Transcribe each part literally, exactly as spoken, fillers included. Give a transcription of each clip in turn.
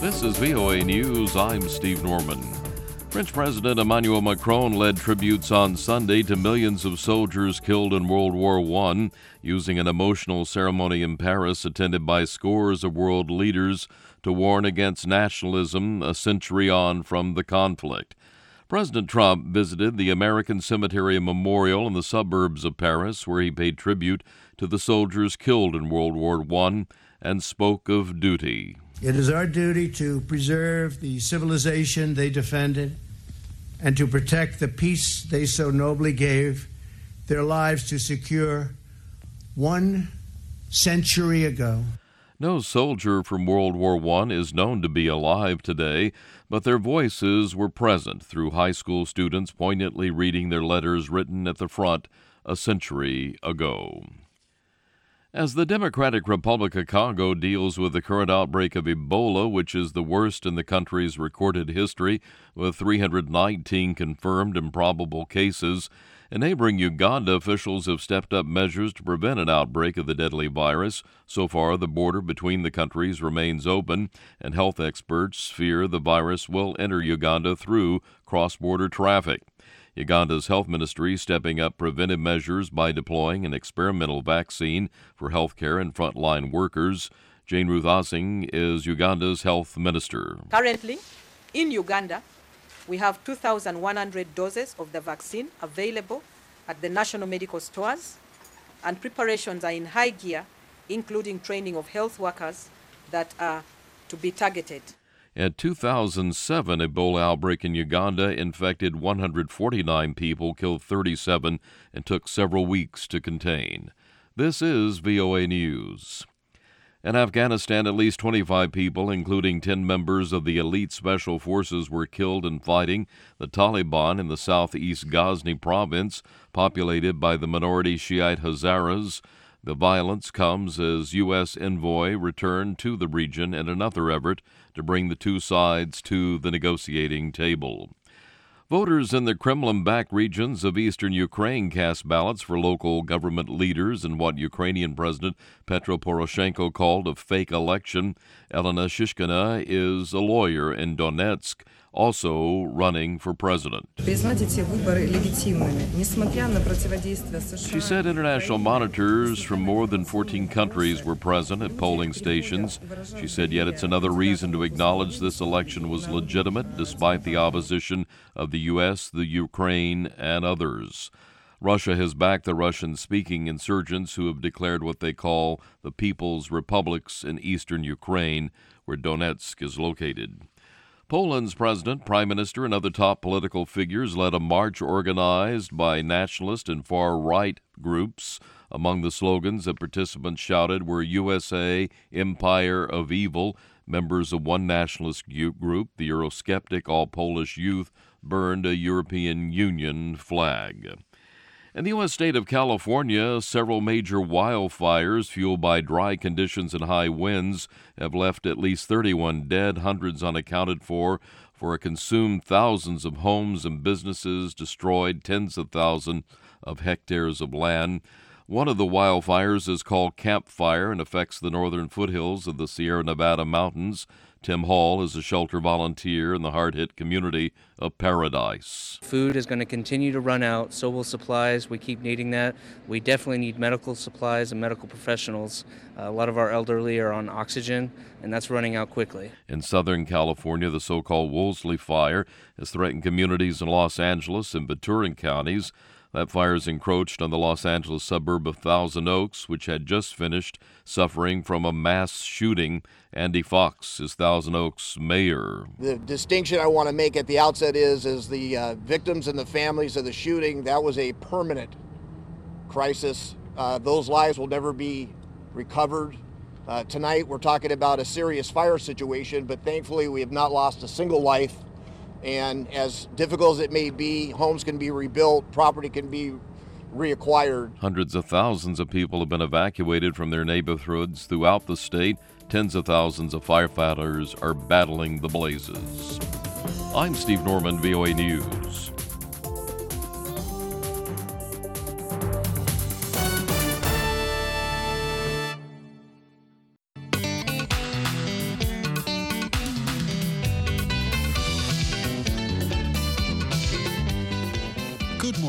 This is V O A News. I'm Steve Norman. French President Emmanuel Macron led tributes on Sunday to millions of soldiers killed in World War One, using an emotional ceremony in Paris attended by scores of world leaders to warn against nationalism a century on from the conflict. President Trump visited the American Cemetery Memorial in the suburbs of Paris, where he paid tribute to the soldiers killed in World War One and spoke of duty. It is our duty to preserve the civilization they defended and to protect the peace they so nobly gave their lives to secure one century ago. No soldier from World War One is known to be alive today, but their voices were present through high school students poignantly reading their letters written at the front a century ago. As the Democratic Republic of Congo deals with the current outbreak of Ebola, which is the worst in the country's recorded history, with three hundred nineteen confirmed and probable cases, in neighboring Uganda, officials have stepped up measures to prevent an outbreak of the deadly virus. So far, the border between the countries remains open, and health experts fear the virus will enter Uganda through cross-border traffic. Uganda's health ministry stepping up preventive measures by deploying an experimental vaccine for healthcare and frontline workers. Jane Ruth Osing is Uganda's health minister. Currently, in Uganda, we have two thousand one hundred doses of the vaccine available at the national medical stores, and preparations are in high gear, including training of health workers that are to be targeted. A two thousand seven Ebola outbreak in Uganda infected one hundred forty-nine people, killed thirty-seven, and took several weeks to contain. This is V O A News. In Afghanistan, at least twenty-five people, including ten members of the elite special forces, were killed in fighting the Taliban in the southeast Ghazni province, populated by the minority Shiite Hazaras. The violence comes as U S envoy returned to the region in another effort to bring the two sides to the negotiating table. Voters in the Kremlin-backed regions of eastern Ukraine cast ballots for local government leaders in what Ukrainian President Petro Poroshenko called a fake election. Elena Shishkina is a lawyer in Donetsk, also running for president. She said international monitors from more than fourteen countries were present at polling stations. She said yet it's another reason to acknowledge this election was legitimate despite the opposition of the U S, the Ukraine, and others. Russia has backed the Russian-speaking insurgents who have declared what they call the People's Republics in eastern Ukraine, where Donetsk is located. Poland's president, prime minister, and other top political figures led a march organized by nationalist and far-right groups. Among the slogans that participants shouted were U S A, Empire of Evil. Members of one nationalist group, the Eurosceptic All Polish Youth, burned a European Union flag. In the U S state of California, several major wildfires fueled by dry conditions and high winds have left at least thirty-one dead, hundreds unaccounted for, for a consumed thousands of homes and businesses, destroyed tens of thousands of hectares of land. One of the wildfires is called Camp Fire and affects the northern foothills of the Sierra Nevada mountains. Tim Hall is a shelter volunteer in the hard-hit community of Paradise. Food is going to continue to run out, so will supplies. We keep needing that. We definitely need medical supplies and medical professionals. Uh, a lot of our elderly are on oxygen, and that's running out quickly. In Southern California, the so-called Wolseley Fire has threatened communities in Los Angeles and Ventura counties. That fire has encroached on the Los Angeles suburb of Thousand Oaks, which had just finished suffering from a mass shooting. Andy Fox is Thousand Oaks mayor. The distinction I want to make at the outset is, is the uh, victims and the families of the shooting, that was a permanent crisis. Uh, those lives will never be recovered. Uh, tonight we're talking about a serious fire situation, but thankfully we have not lost a single life. And as difficult as it may be, homes can be rebuilt, property can be reacquired. Hundreds of thousands of people have been evacuated from their neighborhoods throughout the state. Tens of thousands of firefighters are battling the blazes. I'm Steve Norman, V O A News.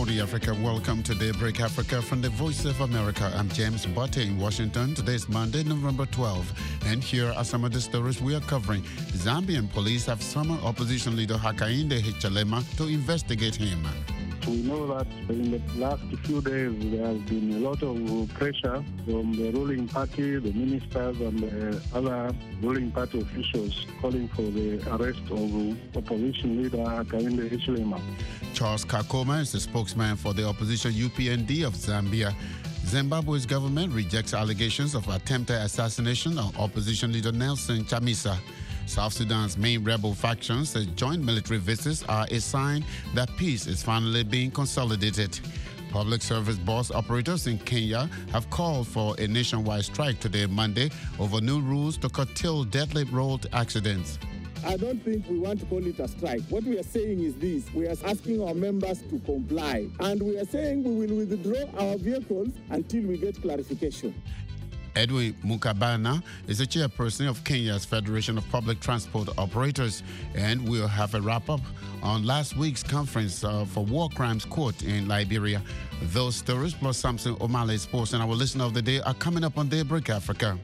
morning, Africa. Welcome to Daybreak Africa from the Voice of America. I'm James Butte in Washington. Today is Monday, November twelfth. And here are some of the stories we are covering. Zambian police have summoned opposition leader Hakainde Hichilema to investigate him. We know that in the last few days there has been a lot of pressure from the ruling party, the ministers and the other ruling party officials calling for the arrest of opposition leader Hakainde Hichilema. Charles Kakoma is the spokesman for the opposition U P N D of Zambia. Zimbabwe's government rejects allegations of attempted assassination of opposition leader Nelson Chamisa. South Sudan's main rebel factions say joint military visits are a sign that peace is finally being consolidated. Public service bus operators in Kenya have called for a nationwide strike today, Monday, over new rules to curtail deadly road accidents. I don't think we want to call it a strike. What we are saying is this. We are asking our members to comply. And we are saying we will withdraw our vehicles until we get clarification. Edwin Mukabana is the chairperson of Kenya's Federation of Public Transport Operators, and we'll have a wrap-up on last week's conference uh, for War Crimes Court in Liberia. Those stories plus Samson O'Malley Sports and our listener of the day are coming up on Daybreak Africa.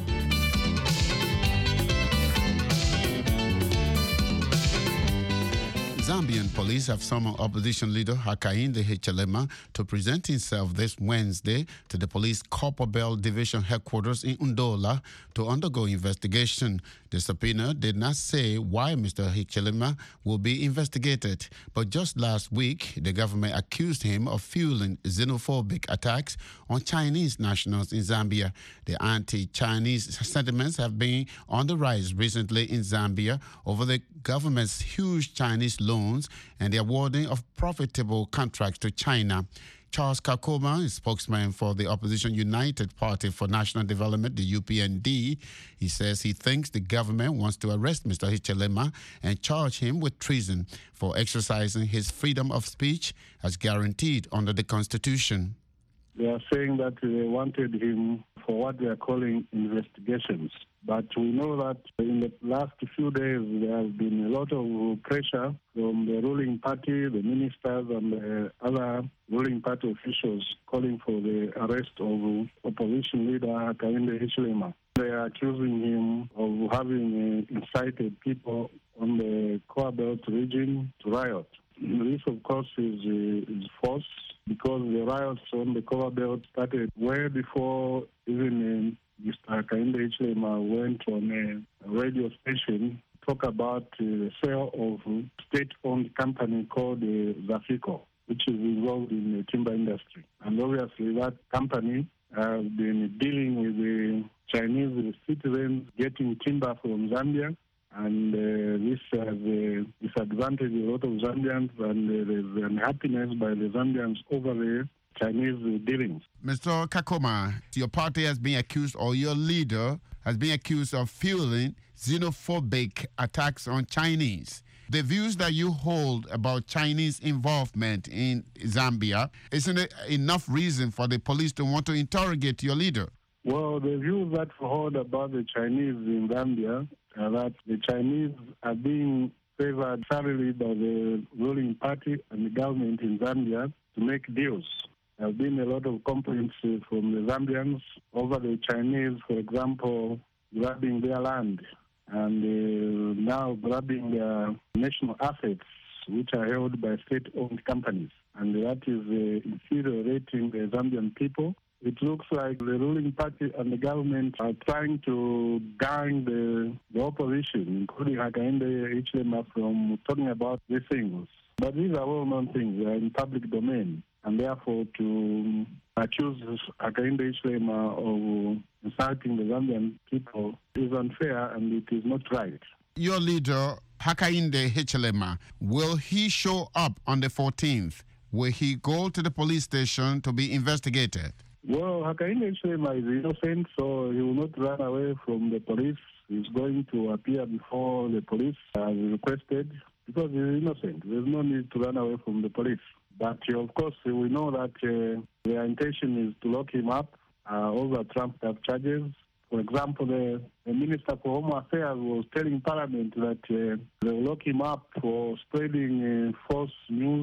Zambian police have summoned opposition leader Hakainde Hichilema to present himself this Wednesday to the police Copperbelt Division headquarters in Ndola to undergo investigation. The subpoena did not say why Mister Hichilema will be investigated, but just last week, the government accused him of fueling xenophobic attacks on Chinese nationals in Zambia. The anti-Chinese sentiments have been on the rise recently in Zambia over the government's huge Chinese loans and the awarding of profitable contracts to China. Charles Kakoma is spokesman for the opposition United Party for National Development, the U P N D. He says he thinks the government wants to arrest Mister Hichilema and charge him with treason for exercising his freedom of speech as guaranteed under the Constitution. They are saying that they wanted him for what they are calling investigations. But we know that in the last few days there has been a lot of pressure from the ruling party, the ministers and the other ruling party officials calling for the arrest of opposition leader Hakainde Hichilema. They are accusing him of having uh, incited people on the Copperbelt region to riot. This, of course, is, uh, is false because the riots on the Copperbelt started way before even uh, Mister Hakainde Hichilema went on a radio station to talk about uh, the sale of a state-owned company called uh, Zafico, which is involved in the timber industry. And obviously that company has been dealing with the Chinese citizens getting timber from Zambia, and uh, this has uh, disadvantaged a lot of Zambians, and uh, there's unhappiness by the Zambians over the Chinese dealings. Mister Kakoma, your party has been accused, or your leader has been accused of fueling xenophobic attacks on Chinese. The views that you hold about Chinese involvement in Zambia, isn't it enough reason for the police to want to interrogate your leader? Well, the views that we hold about the Chinese in Zambia are that the Chinese are being favored thoroughly by the ruling party and the government in Zambia to make deals. There have been a lot of complaints uh, from the Zambians over the Chinese, for example, grabbing their land and uh, now grabbing their national assets, which are held by state-owned companies. And that is uh, infuriating the Zambian people. It looks like the ruling party and the government are trying to gang the, the opposition, including Hakainde Hichilema, from talking about these things. But these are well-known things. They are in public domain. And therefore, to accuse Hakainde Hichilema of insulting the Zambian people is unfair and it is not right. Your leader, Hakainde Hichilema, will he show up on the fourteenth? Will he go to the police station to be investigated? Well, Hakainde Hichilema is innocent, so he will not run away from the police. He's going to appear before the police as requested because he's innocent. There's no need to run away from the police. But, uh, of course, we know that uh, their intention is to lock him up uh, over trumped-up charges. For example, the, the Minister for Home Affairs was telling Parliament that uh, they will lock him up for spreading uh, false news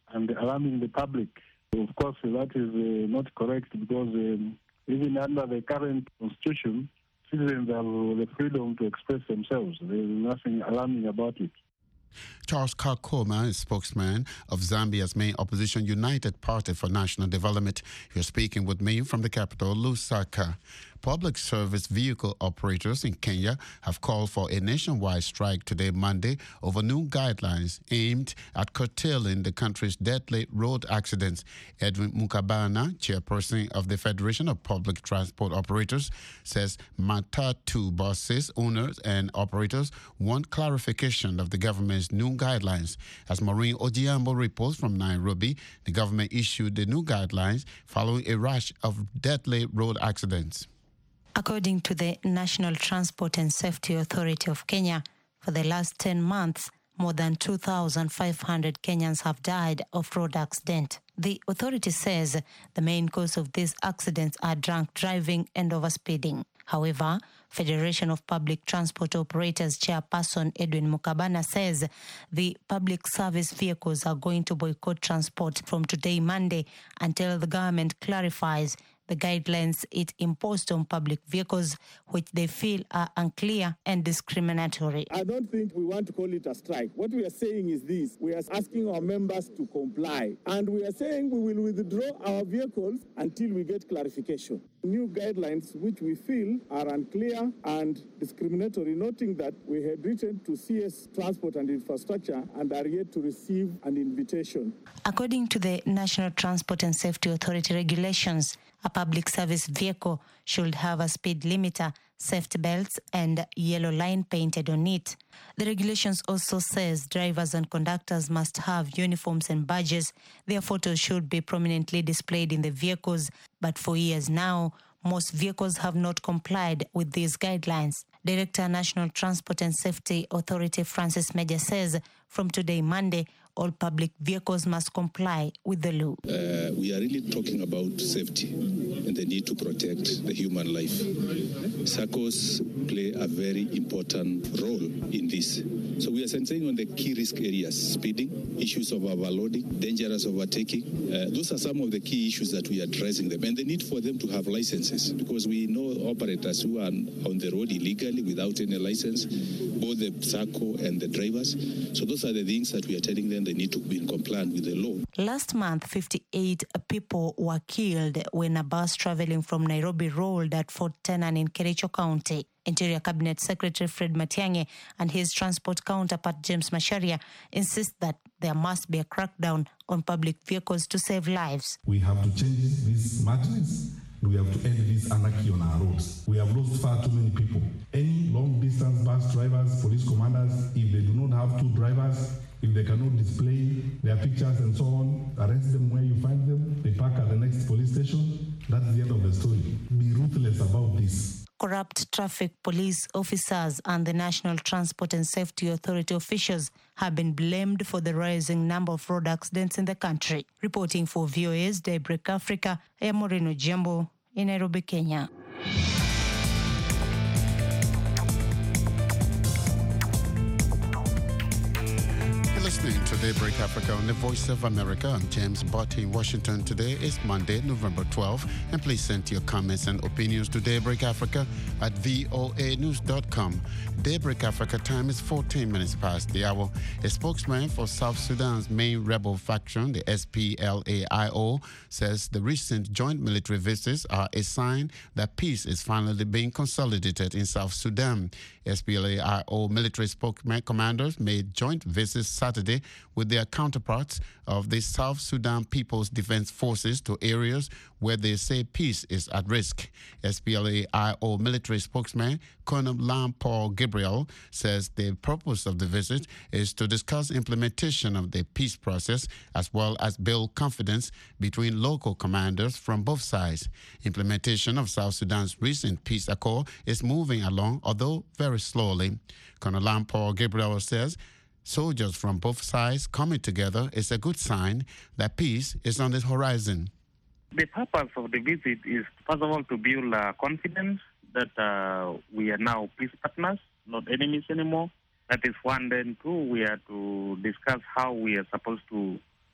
and alarming the public. Of course, that is uh, not correct because um, even under the current constitution, citizens have the freedom to express themselves. There is nothing alarming about it. Charles Kakoma is spokesman of Zambia's main opposition United Party for National Development. You're speaking with me from the capital, Lusaka. Public service vehicle operators in Kenya have called for a nationwide strike today, Monday, over new guidelines aimed at curtailing the country's deadly road accidents. Edwin Mukabana, chairperson of the Federation of Public Transport Operators, says Matatu buses owners and operators want clarification of the government's new guidelines. As Maureen Ojiambo reports from Nairobi, the government issued the new guidelines following a rash of deadly road accidents. According to the National Transport and Safety Authority of Kenya, for the last ten months, more than two thousand five hundred Kenyans have died of road accident. The authority says the main cause of these accidents are drunk driving and overspeeding. However, Federation of Public Transport Operators chairperson Edwin Mukabana says the public service vehicles are going to boycott transport from today, Monday, until the government clarifies the guidelines it imposed on public vehicles, which they feel are unclear and discriminatory. I don't think we want to call it a strike. What we are saying is this. We are asking our members to comply. And we are saying we will withdraw our vehicles until we get clarification. New guidelines which we feel are unclear and discriminatory, noting that we had written to C S Transport and Infrastructure and are yet to receive an invitation. According to the National Transport and Safety Authority regulations, a public service vehicle should have a speed limiter, safety belts, and yellow line painted on it. The regulations also says drivers and conductors must have uniforms and badges. Their photos should be prominently displayed in the vehicles, but for years now, most vehicles have not complied with these guidelines. Director, National Transport and Safety Authority Francis Major says from today, Monday, all public vehicles must comply with the law. Uh, we are really talking about safety and the need to protect the human life. S A C Os play a very important role in this. So we are sensing on the key risk areas: speeding, issues of overloading, dangerous overtaking. Uh, those are some of the key issues that we are addressing them, and the need for them to have licenses, because we know operators who are on the road illegally without any license, both the S A C O and the drivers. So those are the things that we are telling them they need to be in compliance with the law. Last month, fifty-eight people were killed when a bus traveling from Nairobi rolled at Fort Tenan in Kericho County. Interior Cabinet Secretary Fred Matiang'i and his transport counterpart James Macharia insist that there must be a crackdown on public vehicles to save lives. We have to change this madness. We have to end this anarchy on our roads. We have lost far too many people. Any long-distance bus drivers, police commanders, if they do not have two drivers, if they cannot display their pictures and so on, arrest them where you find them, they park at the next police station. That's the end of the story. Be ruthless about this. Corrupt traffic police officers and the National Transport and Safety Authority officials have been blamed for the rising number of road accidents in the country. Reporting for V O A's Daybreak Africa, I am Maureen Ojiambo in Nairobi, Kenya. Listening to Daybreak Africa on the Voice of America. I'm James Butt in Washington. Today is Monday, November twelfth, and please send your comments and opinions to Daybreak Africa at voa news dot com. Daybreak Africa time is fourteen minutes past the hour. A spokesman for South Sudan's main rebel faction, the S P L A I O, says the recent joint military visits are a sign that peace is finally being consolidated in South Sudan. S P L A I O military spokesman commanders made joint visits Saturday with their counterparts of the South Sudan People's Defense Forces to areas where they say peace is at risk. S P L A I O military spokesman Colonel Lam Paul Gabriel says the purpose of the visit is to discuss implementation of the peace process as well as build confidence between local commanders from both sides. Implementation of South Sudan's recent peace accord is moving along, although very slowly. Colonel Lam Paul Gabriel says soldiers from both sides coming together is a good sign that peace is on the horizon. The purpose of the visit is, first of all, to build uh, confidence that uh, we are now peace partners, not enemies anymore. That is one. Then two, we are to discuss how we are supposed to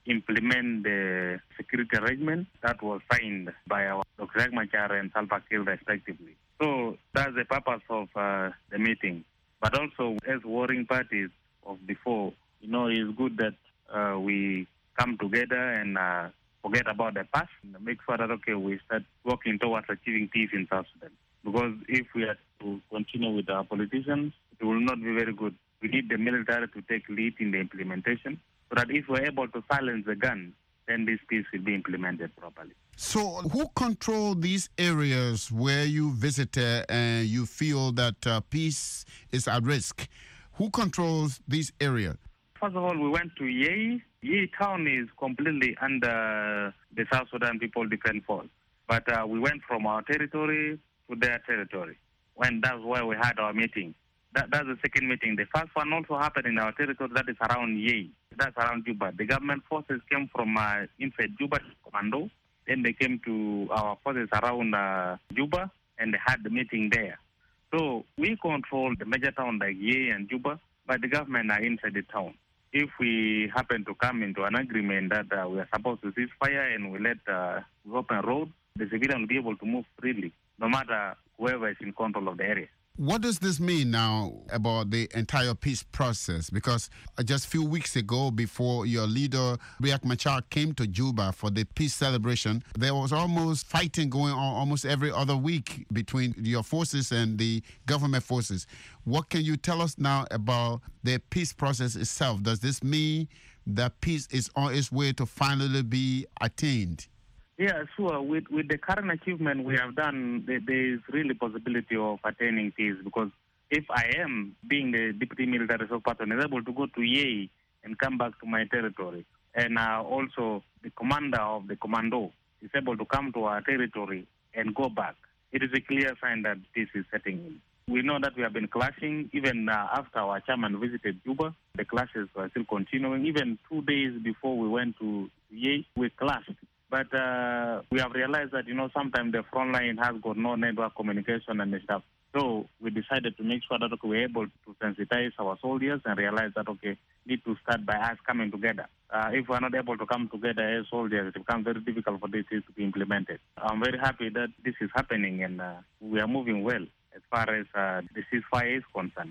implement the security arrangement that was signed by our Doctor Riek Machar and Salva Kiir respectively. So that's the purpose of uh, the meeting. But also, as warring parties of before, you know, it's good that uh, we come together and uh, forget about the past and make sure that, okay, we start working towards achieving peace in South Sudan. Because if we are to continue with our politicians, it will not be very good. We need the military to take lead in the implementation so that if we're able to silence the gun, then this peace will be implemented properly. So who control these areas where you visited and you feel that uh, peace is at risk? Who controls these areas? First of all, we went to Yei. Yei town is completely under the South Sudan People Defense Force. But uh, we went from our territory to their territory. When that's where we had our meeting. That, that's the second meeting. The first one also happened in our territory, that is around Yei. That's around Juba. The government forces came from uh, inside Juba Commando. Then they came to our forces around uh, Juba and they had the meeting there. So we control the major town like Yei and Juba, but the government are inside the town. If we happen to come into an agreement that uh, we are supposed to cease fire and we let uh, we open roads, the civilian will be able to move freely, no matter whoever is in control of the area. What does this mean now about the entire peace process? Because just a few weeks ago, before your leader, Riek Machar, came to Juba for the peace celebration, there was almost fighting going on almost every other week between your forces and the government forces. What can you tell us now about the peace process itself? Does this mean that peace is on its way to finally be attained? Yeah, sure. With with the current achievement we have done, there, there is really possibility of attaining peace, because if I am, being the deputy military spokesperson, is able to go to Yei and come back to my territory, and uh, also the commander of the commando is able to come to our territory and go back, it is a clear sign that peace is setting in. We know that we have been clashing. Even uh, after our chairman visited Juba, the clashes were still continuing. Even two days before we went to Yei, we clashed. But uh, we have realized that, you know, sometimes the front line has got no network communication and stuff. So we decided to make sure that okay, we're able to sensitize our soldiers and realize that, okay, need to start by us coming together. Uh, if we're not able to come together as soldiers, it becomes very difficult for this to be implemented. I'm very happy that this is happening and uh, we are moving well as far as uh, the ceasefire is concerned.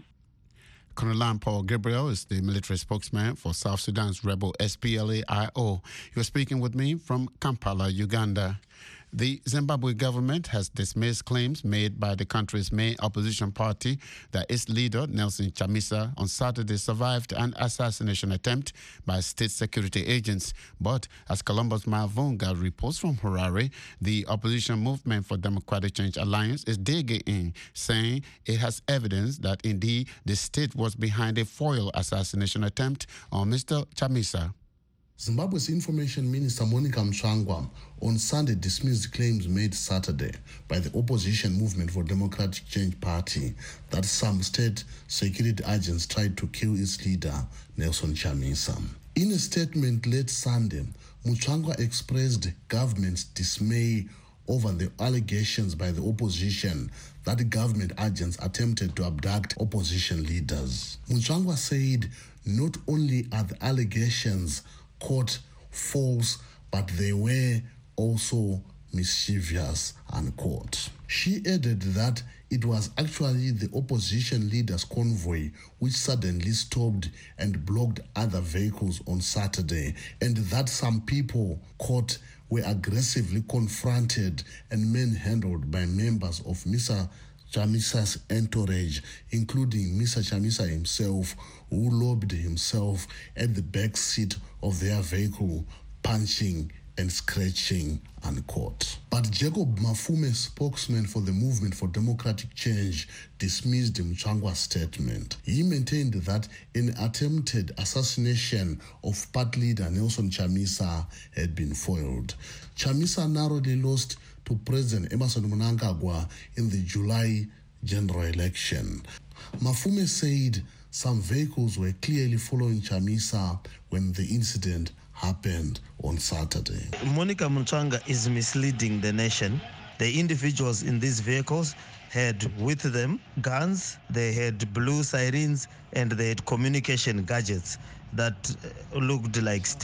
Colonel Paul Gabriel is the military spokesman for South Sudan's rebel S P L A I O. You're speaking with me from Kampala, Uganda. The Zimbabwe government has dismissed claims made by the country's main opposition party that its leader, Nelson Chamisa, on Saturday survived an assassination attempt by state security agents. But as Columbus Mavunga reports from Harare, the opposition Movement for Democratic Change Alliance is digging in, saying it has evidence that indeed the state was behind a foil assassination attempt on Mister Chamisa. Zimbabwe's Information Minister Monica Mchangwa on Sunday dismissed claims made Saturday by the opposition Movement for Democratic Change Party that some state security agents tried to kill its leader, Nelson Chamisa. In a statement late Sunday, Mchangwa expressed government's dismay over the allegations by the opposition that the government agents attempted to abduct opposition leaders. Mchangwa said not only are the allegations caught false, but they were also mischievous, unquote. She added that it was actually the opposition leaders' convoy which suddenly stopped and blocked other vehicles on Saturday, and that some people caught were aggressively confronted and manhandled by members of Mister Chamisa's entourage, including Mister Chamisa himself, who lobbed himself at the back seat of their vehicle, punching and scratching, unquote. But Jacob Mafume, spokesman for the Movement for Democratic Change, dismissed Mchangwa's statement. He maintained that an attempted assassination of party leader Nelson Chamisa had been foiled. Chamisa narrowly lost to President Emmerson Mnangagwa in the July general election. Mafume said some vehicles were clearly following Chamisa when the incident happened on Saturday. Monica Mchangwa is misleading the nation. The individuals in these vehicles had with them guns, they had blue sirens, and they had communication gadgets that looked like state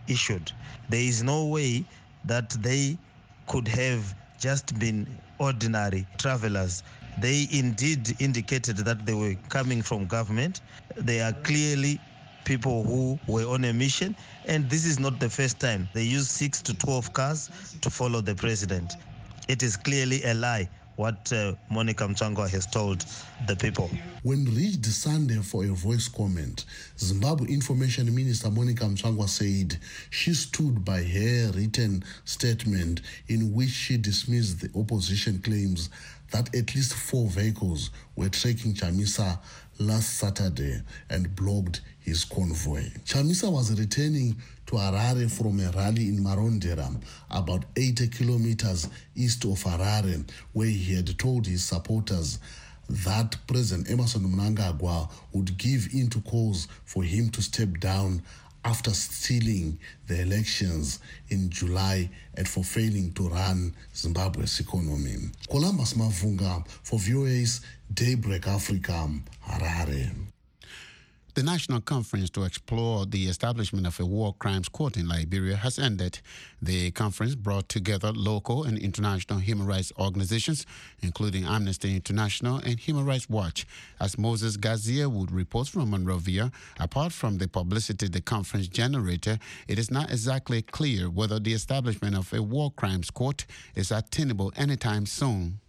issued. There is no way that they could have just been ordinary travelers. They indeed indicated that they were coming from government. They are clearly people who were on a mission, and this is not the first time. They used six to twelve cars to follow the president. It is clearly a lie what uh, Monica Mchangwa has told the people. When reached Sunday for a voice comment, Zimbabwe Information Minister Monica Mchangwa said she stood by her written statement in which she dismissed the opposition claims that at least four vehicles were tracking Chamisa last Saturday and blocked his convoy. Chamisa was returning to Harare from a rally in Marondera, about eighty kilometers east of Harare, where he had told his supporters that President Emmerson Mnangagwa would give in to calls for him to step down after stealing the elections in July and for failing to run Zimbabwe's economy. Columbus Mavunga for V O A's Daybreak Africa, Harare. The National Conference to explore the establishment of a war crimes court in Liberia has ended. The conference brought together local and international human rights organizations, including Amnesty International and Human Rights Watch. As Moses Gazier would report from Monrovia, apart from the publicity the conference generated, it is not exactly clear whether the establishment of a war crimes court is attainable anytime soon.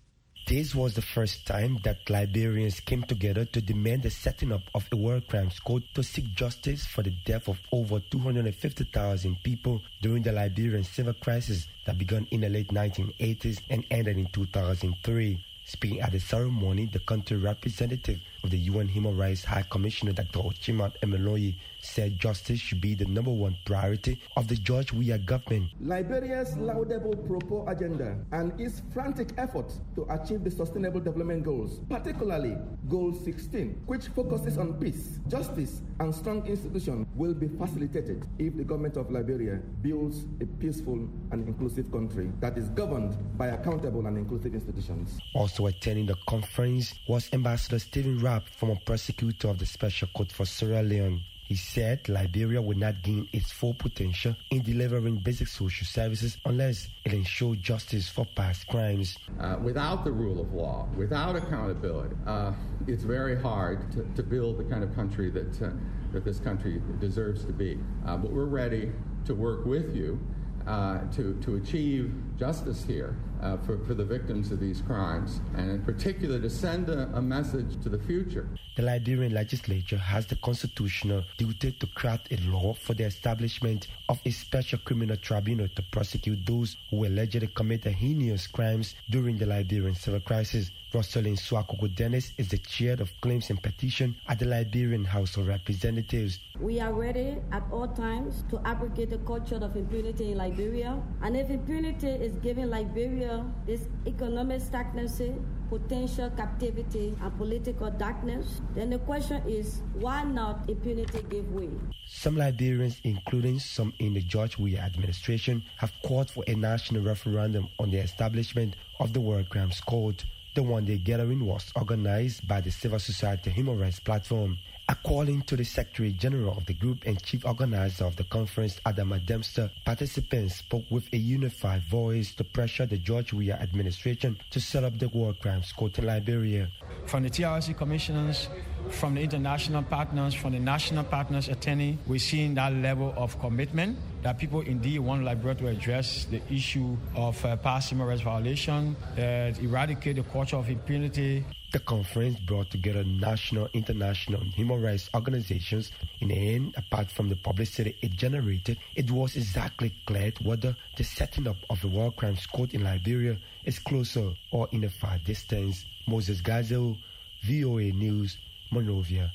This was the first time that Liberians came together to demand the setting up of a war crimes court to seek justice for the death of over two hundred fifty thousand people during the Liberian civil crisis that began in the late nineteen eighties and ended in two thousand three. Speaking at the ceremony, the country representative of the U N Human Rights High Commissioner, Doctor Ochima Emeloyi, said justice should be the number one priority of the George Weah government. Liberia's laudable Propo agenda and its frantic efforts to achieve the Sustainable Development Goals, particularly Goal sixteen, which focuses on peace, justice, and strong institutions, will be facilitated if the government of Liberia builds a peaceful and inclusive country that is governed by accountable and inclusive institutions. Also attending the conference was Ambassador Stephen Rapp, former prosecutor of the Special Court for Sierra Leone. He said Liberia will not gain its full potential in delivering basic social services unless it ensures justice for past crimes. Uh, without the rule of law, without accountability, uh, it's very hard to, to build the kind of country that, uh, that this country deserves to be. Uh, but we're ready to work with you uh, to, to achieve justice here uh, for, for the victims of these crimes, and in particular to send a, a message to the future. The Liberian legislature has the constitutional duty to craft a law for the establishment of a special criminal tribunal to prosecute those who allegedly committed heinous crimes during the Liberian civil crisis. Rosalind Swakoko Dennis is the chair of claims and petition at the Liberian House of Representatives. We are ready at all times to abrogate the culture of impunity in Liberia. And if impunity is giving Liberia this economic stagnancy, potential captivity, and political darkness, then the question is, why not impunity give way? Some Liberians, including some in the George Weah administration, have called for a national referendum on the establishment of the War Crimes Court. The one-day gathering was organized by the Civil Society Human Rights Platform. According to the Secretary General of the group and chief organizer of the conference, Adama Dempster, participants spoke with a unified voice to pressure the George Weah administration to set up the War Crimes Court in Liberia. From the T R C commissioners, from the international partners, from the national partners attending, we're seeing that level of commitment that people indeed want Liberia to address the issue of uh, past human rights violation, uh, eradicate the culture of impunity. The conference brought together national, international, and human rights organizations. In the end, apart from the publicity it generated, it was exactly clear whether the setting up of a war crimes court in Liberia is closer or in a far distance. Moses Gazel, V O A News, Monrovia.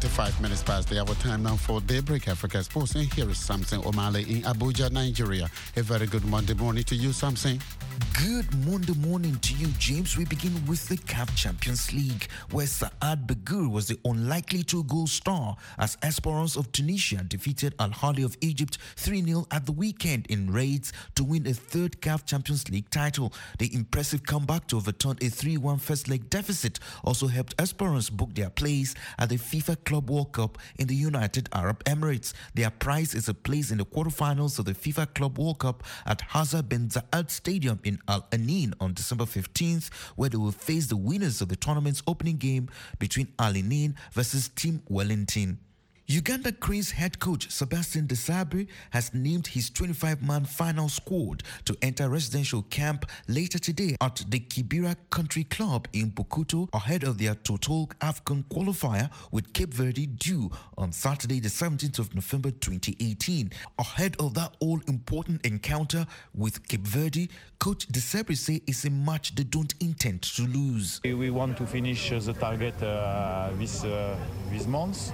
twenty-five minutes past the hour time now for Daybreak Africa Sports. And here is Samson Omale in Abuja, Nigeria. A very good Monday morning to you, Samson. Good Monday morning to you, James. We begin with the C A F Champions League, where Saad Begour was the unlikely two-goal star as Esperance of Tunisia defeated Al Ahly of Egypt three nil at the weekend in raids to win a third C A F Champions League title. The impressive comeback to overturn a three one first-leg deficit also helped Esperance book their place at the FIFA Club World Cup in the United Arab Emirates. Their prize is a place in the quarterfinals of the FIFA Club World Cup at Hazza bin Zayed Stadium in Al Ain on December fifteenth, where they will face the winners of the tournament's opening game between Al Ain versus Team Wellington. Uganda Cranes head coach Sebastian Desabre has named his twenty-five man final squad to enter residential camp later today at the Kibera Country Club in Bukuto ahead of their Total Afghan qualifier with Cape Verde due on Saturday the seventeenth of November twenty eighteen. Ahead of that all-important encounter with Cape Verde, Coach Desabre says it's a match they don't intend to lose. We want to finish the target uh, this, uh, this month.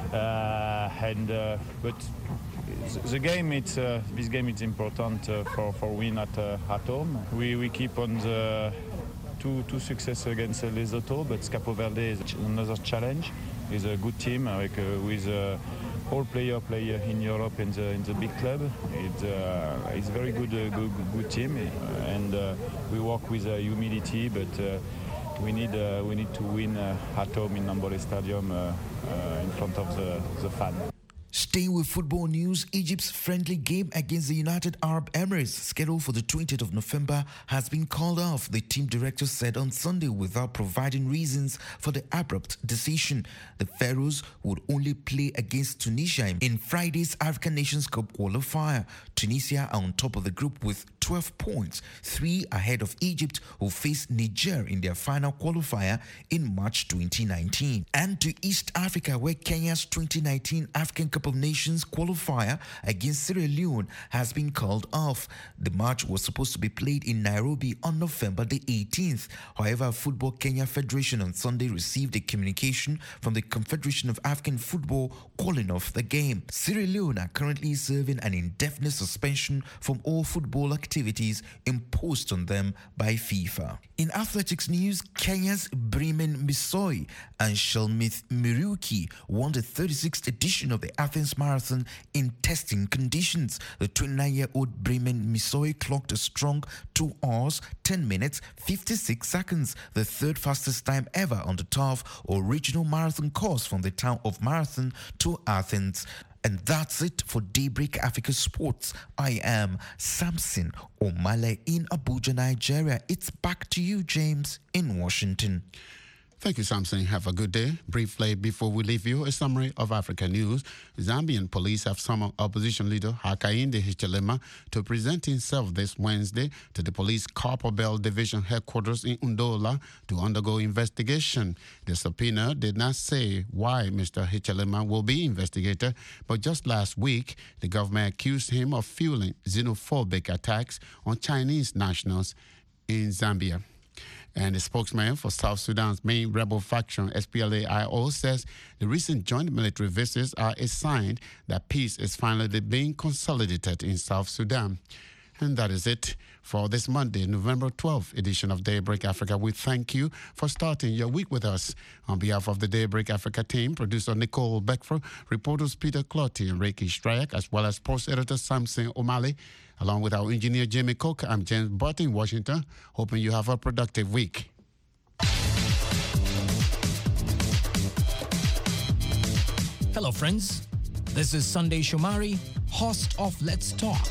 Uh, and uh, but the game, it's uh, this game is important uh, for for win at uh, at home. We we keep on the two two success against Lesotho, but Cape Verde is another challenge. It's a good team like, uh, with uh, all player player in Europe and in the big club. It's uh, it's very good uh, good good team, uh, and uh, we work with uh, humility, but. Uh, We need uh, we need to win uh, at home in Namboole Stadium uh, uh, in front of the, the fan. Staying with football news, Egypt's friendly game against the United Arab Emirates, scheduled for the twentieth of November, has been called off, the team director said on Sunday without providing reasons for the abrupt decision. The Pharaohs would only play against Tunisia in Friday's African Nations Cup qualifier. Tunisia are on top of the group with twelve points, three ahead of Egypt, who face Niger in their final qualifier in March twenty nineteen. And to East Africa, where Kenya's twenty nineteen African Cup of Nations qualifier against Sierra Leone has been called off. The match was supposed to be played in Nairobi on November the eighteenth. However, Football Kenya Federation on Sunday received a communication from the Confederation of African Football calling off the game. Sierra Leone are currently serving an indefinite suspension from all football activities imposed on them by FIFA. In athletics news, Kenya's Bremen Misoi and Shelmith Miruki won the thirty-sixth edition of the Athens Marathon in testing conditions. The twenty-nine-year-old Bremen Misoi clocked a strong two hours, ten minutes, fifty-six seconds, the third fastest time ever on the tough original marathon course from the town of Marathon to Athens. And that's it for Daybreak Africa Sports. I am Samson Omale in Abuja, Nigeria. It's back to you, James, in Washington. Thank you, Samson. Have a good day. Briefly, before we leave you, a summary of African news. Zambian police have summoned opposition leader Hakainde Hichilema to present himself this Wednesday to the police Copper Belt Division headquarters in Undola to undergo investigation. The subpoena did not say why Mister Hichilema will be investigated, but just last week, the government accused him of fueling xenophobic attacks on Chinese nationals in Zambia. And the spokesman for South Sudan's main rebel faction, S P L A I O, says the recent joint military visits are a sign that peace is finally being consolidated in South Sudan. And that is it for this Monday, November twelfth edition of Daybreak Africa. We thank you for starting your week with us. On behalf of the Daybreak Africa team, producer Nicole Beckford, reporters Peter Clotty and Reiki Strayak, as well as sports editor Samson Omale, along with our engineer Jamie Cook, I'm James Butt in Washington, hoping you have a productive week. Hello, friends. This is Sunday Shomari, host of Let's Talk.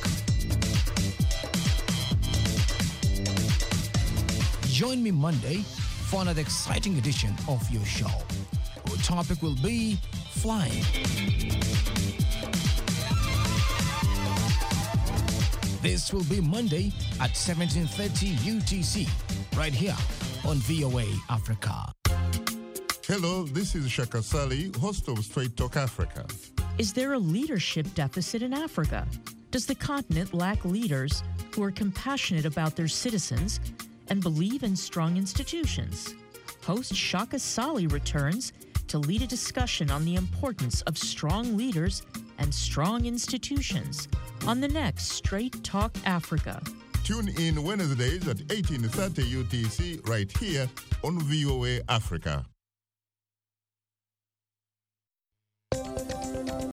Join me Monday for another exciting edition of your show. Our topic will be flying. This will be Monday at seventeen thirty U T C, right here on V O A Africa. Hello, this is Shaka Sali, host of Straight Talk Africa. Is there a leadership deficit in Africa? Does the continent lack leaders who are compassionate about their citizens and believe in strong institutions? Host Shaka Sali returns to to lead a discussion on the importance of strong leaders and strong institutions on the next Straight Talk Africa. Tune in Wednesdays at eighteen thirty U T C right here on V O A Africa.